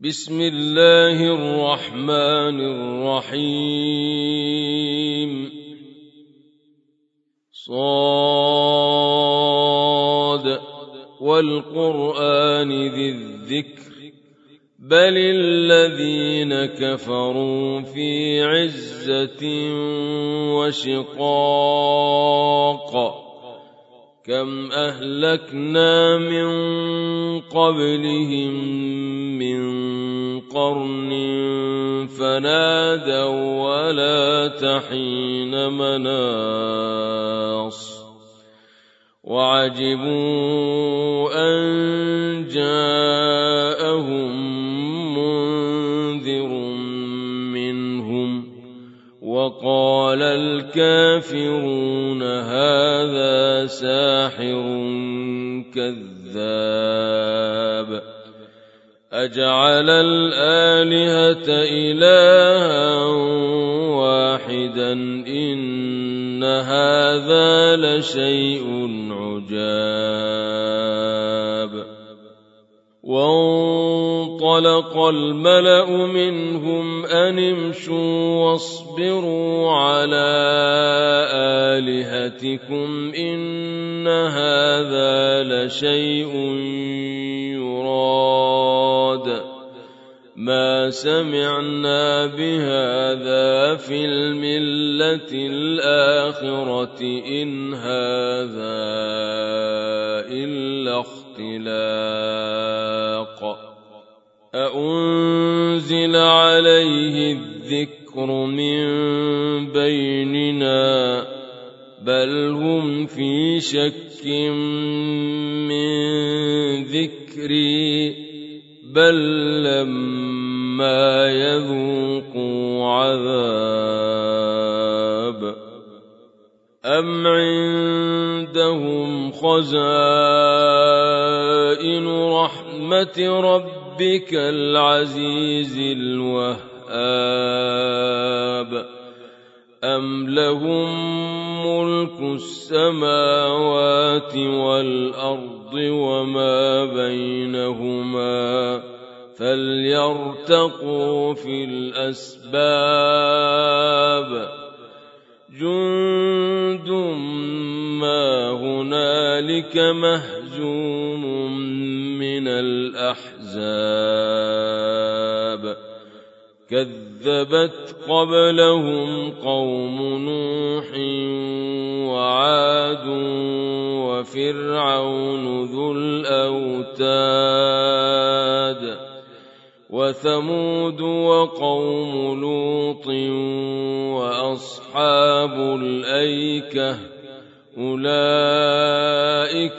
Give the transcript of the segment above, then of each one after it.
بسم الله الرحمن الرحيم صاد والقرآن ذي الذكر بل الذين كفروا في عزة وشقاق كم أهلكنا من قبلهم من قرن فنادوا ولا تحين مناص وعجبوا أن جاءهم منذر منهم وقال الكافرون هذا ساحر كذاب أجعل الآلهة إلها واحدا إن هذا لشيء عجاب وانطلق الملأ منهم أن امشوا واصبروا على آلهتكم إن هذا لشيء يراد ما سمعنا بهذا في الملة الآخرة إن هذا إلا اختلاق أأنزل عليه الذكر من بيننا بل هم في شك من ذكري بل لما يذوقوا عذاب أم عندهم خزائن رحمة ربك العزيز الوهاب أم لهم ملك السماوات والأرض وما بينهما فليرتقوا في الأسباب جند ما هنالك مهزوم من الأحزاب كذبت قبلهم قوم نوح وعاد وفرعون ذو الأوتاد وثمود وقوم لوط وأصحاب الأيكة أولئك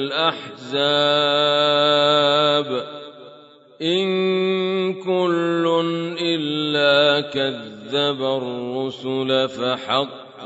الأحزاب إن كل إلا كذب الرسل فحق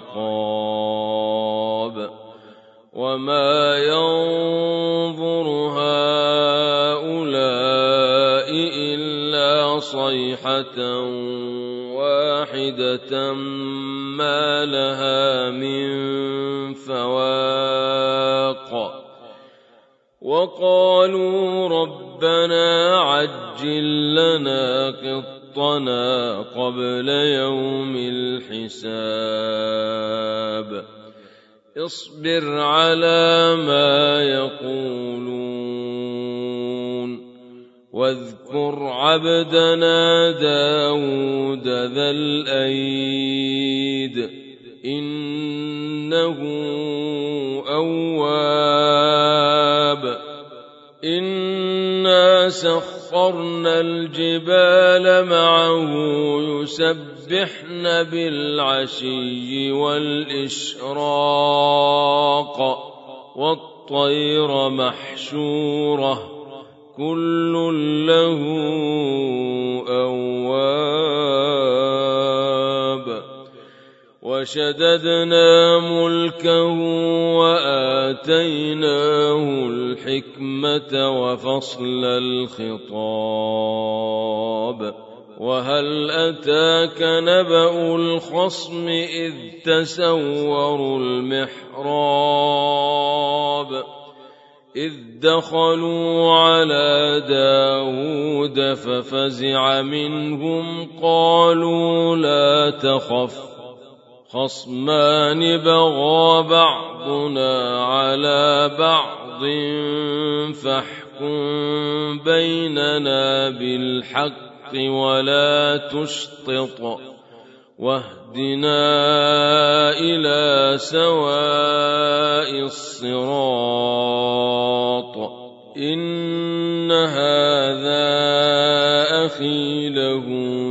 عقاب وما ينظر هؤلاء إلا صيحة واحدة ما لها من فواق وقالوا ربنا عجل لنا قطنا قبل يوم الحساب اصبر على ما يقولون واذكر عبدنا داود ذا الأيد إنه أواب إنا سخرنا الجبال معه يسبحن بالعشي والإشراق والطير محشورة كل له أواب وشددنا ملكه وآتيناه الحكمة وفصل الخطاب وهل أتاك نبأ الخصم إذ تسوروا المحراب إذ دخلوا على داود ففزع منهم قالوا لا تخف خصمان بغى بعضنا على بعض فاحكم بيننا بالحق ولا تشطط واهدنا إلى سواء الصراط إن هذا أخي له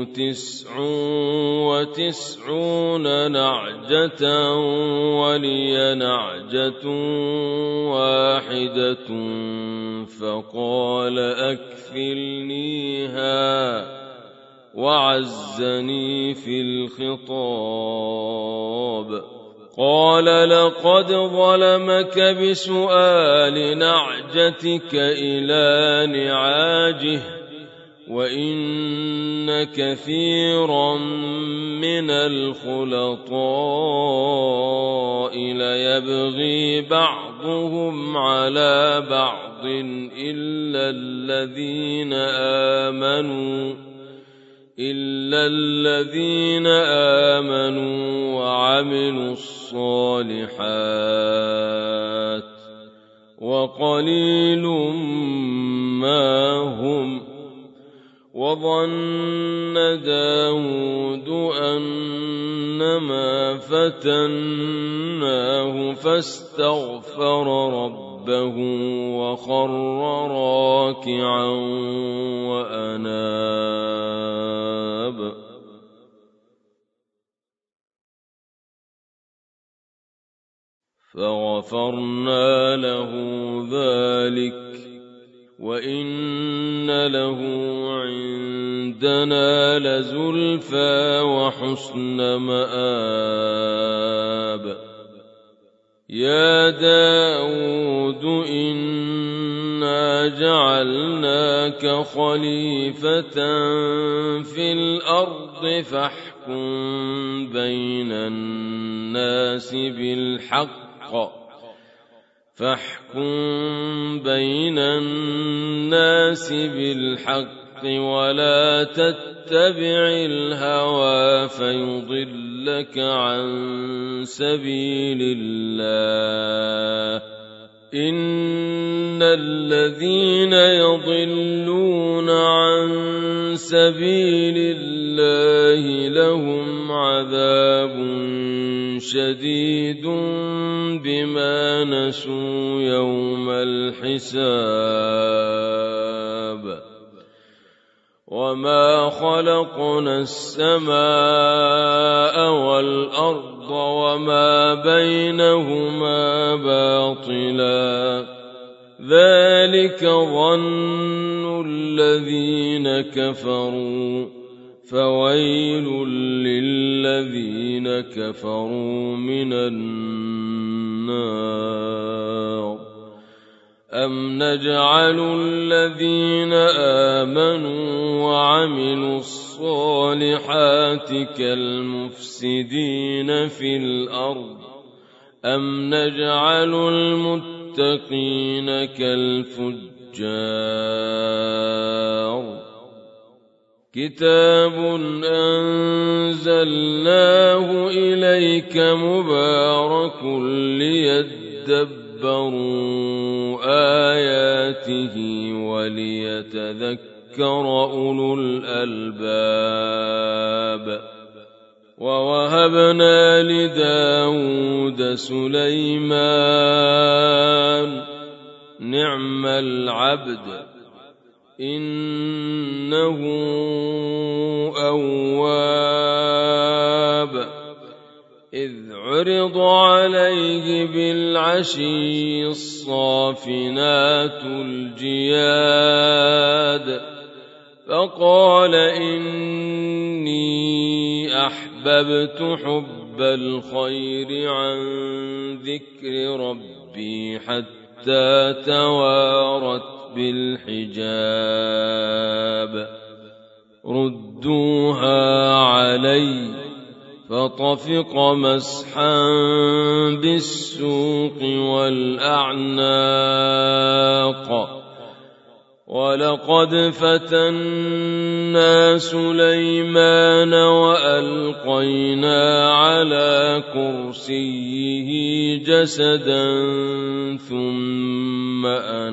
99 نعجة ولي نعجة واحدة فقال أكفلنيها وعزني في الخطاب قال لقد ظلمك بسؤال نعجتك إلى نعاجه وإن كثيرا من الخلطاء ليبغي بعضهم على بعض إلا الذين آمنوا وعملوا الصالحات وقليل ما هم وظن داود أنما فتناه فاستغفر ربه وخر راكعا وأناب فغفرنا له ذلك وإن له عندنا لزلفى وحسن مآب يا داود إنا جعلناك خليفة في الأرض فاحكم بين الناس بالحق ولا تتبع الهوى فيضلك عن سبيل الله إن الذين يضلون عن سبيل الله لهم عذاب شديد بما نسوا يوم الحساب وما خلقنا السماء والأرض وما بينهما باطلا ذلك ظن الذين كفروا فويل للذين كفروا من النار أم نجعل الذين آمنوا وعملوا الصالحات كالمفسدين في الأرض أم نجعل المتقين كالفجار كتاب أنزلناه إليك مبارك ليدبروا آياته وليتذكر أولو الألباب ووهبنا لداود سليمان نعم العبد إنه أواب إذ عرض عليه بالعشي الصافنات الجياد فقال إني أحببت حب الخير عن ذكر ربي حتى توارت بالحجاب ردوها علي فطفق مسحا بالسوق والأعناق ولقد فتنا سليمان وألقينا على كرسيه جسدا ثم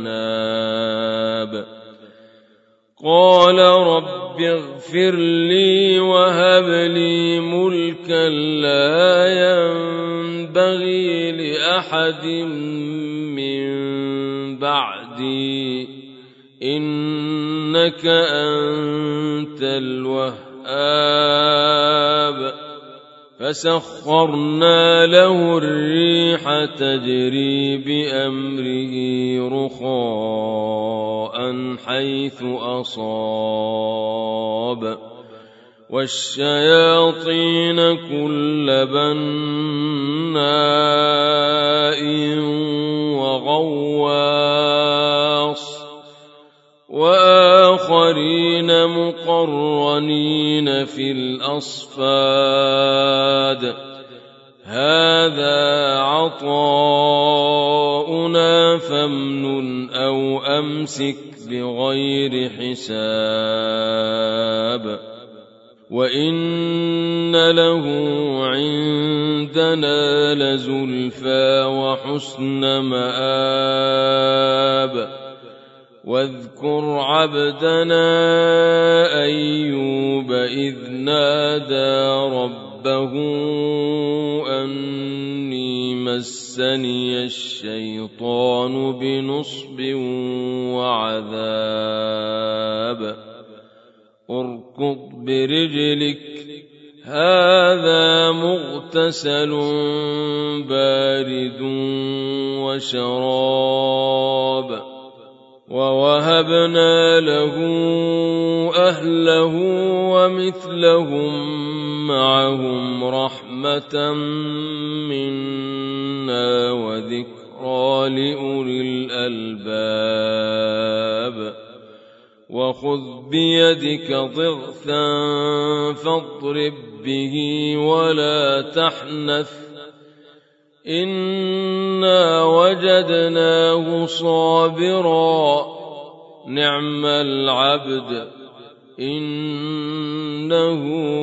أناب قال رب اغفر لي وهب لي ملكا لا ينبغي لأحد من بعدي إنك أنت الوهاب فسخرنا له الريح تجري بأمره رخاء حيث أصاب والشياطين كل بناء وغواص وآخرين مقرنين في الأصفاد هذا عطاؤنا فامنن أو أمسك بغير حساب وإن له عندنا لزلفى وحسن مآب واذكر عبدنا أيوب إذ نادى ربه أني مسني الشيطان بنصب وعذاب اركض برجلك هذا مغتسل بارد وشراب ووهبنا له أهله ومثلهم معهم رحمة منا وذكرى لأولي الألباب وخذ بيدك ضغثا فاضرب به ولا تحنث إنا وجدناه صابرا نعم العبد إنه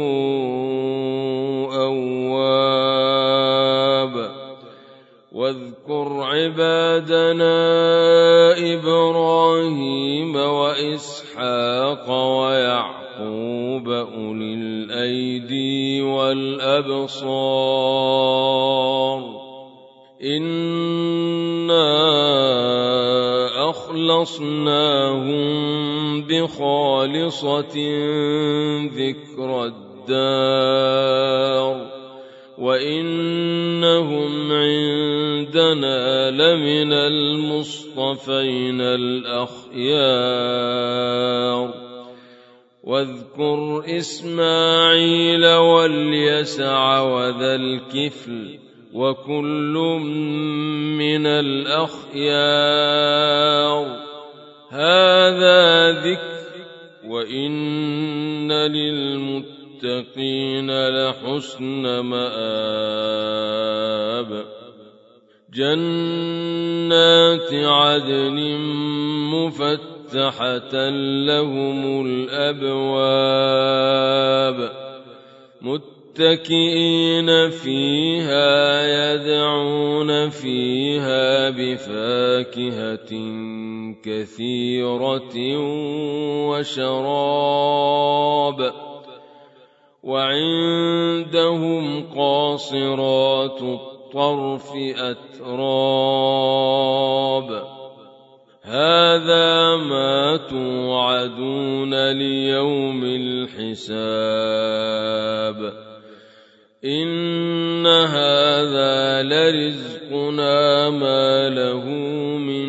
أواب واذكر عبادنا إبراهيم وإسحاق ويعقوب أولي الأيدي والأبصار إنا أخلصناهم بخالصة ذكر الدار وإنهم عندنا لمن المصطفين الأخيار واذكر إسماعيل واليسع وذا الكفل وكل من الأخيار هذا ذكر وإن للمتقين لحسن مآب جنات عدن مفتحة لهم الأبواب متكئين فيها يدعون فيها بفاكهة كثيرة وشراب وعندهم قاصرات الطرف أتراب هذا ما توعدون ليوم الحساب إن هذا لرزقنا ما له من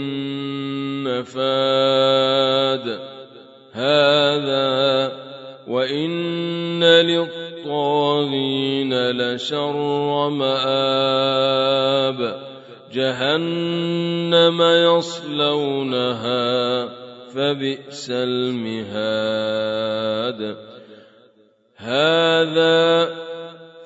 نفاد هذا وإن للطاغين لشر مآب جهنم يصلونها فبئس المهاد هذا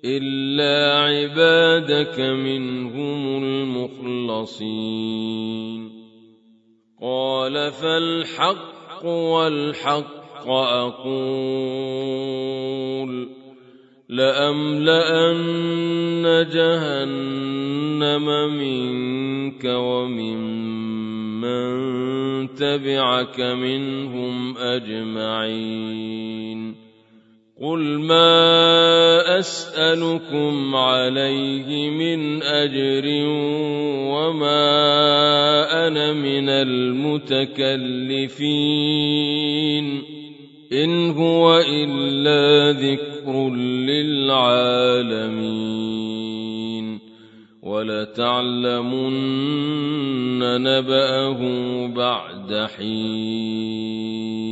إلا عبادك منهم المخلصين قال فالحق والحق أقول لأملأن جهنم منك وممن تبعك منهم أجمعين قل ما أسألكم عليه من أجر وما أنا من المتكلفين إن هو إلا ذكر للعالمين ولتعلمن نبأه بعد حين